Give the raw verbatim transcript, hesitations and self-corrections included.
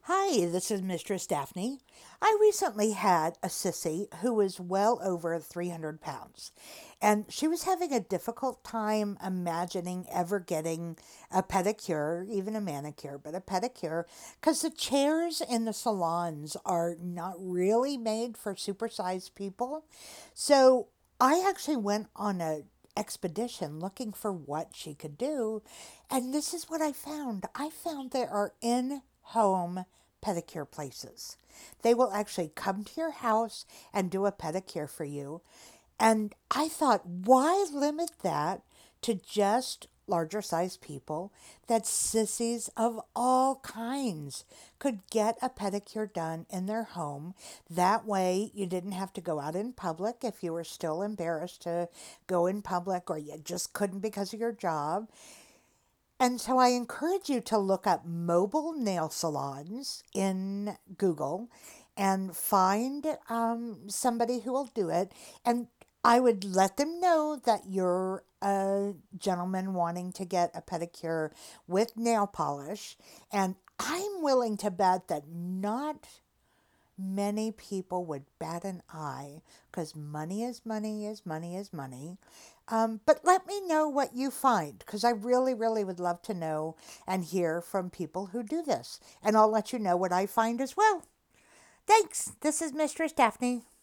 Hi, this is Mistress Daphne. I recently had a sissy who was well over three hundred pounds, and she was having a difficult time imagining ever getting a pedicure, even a manicure, but a pedicure, because the chairs in the salons are not really made for supersized people. So I actually went on a expedition looking for what she could do. And this is what I found. I found there are in home pedicure places. They will actually come to your house and do a pedicure for you. And I thought, why limit that to just larger sized people? That sissies of all kinds could get a pedicure done in their home. That way, you didn't have to go out in public if you were still embarrassed to go in public or you just couldn't because of your job. And so I encourage you to look up mobile nail salons in Google and find um, somebody who will do it. And I would let them know that you're a gentleman wanting to get a pedicure with nail polish. And I'm willing to bet that not many people would bat an eye because money is money is money is money. Um, but let me know what you find because I really, really would love to know and hear from people who do this. And I'll let you know what I find as well. Thanks. This is Mistress Daphne.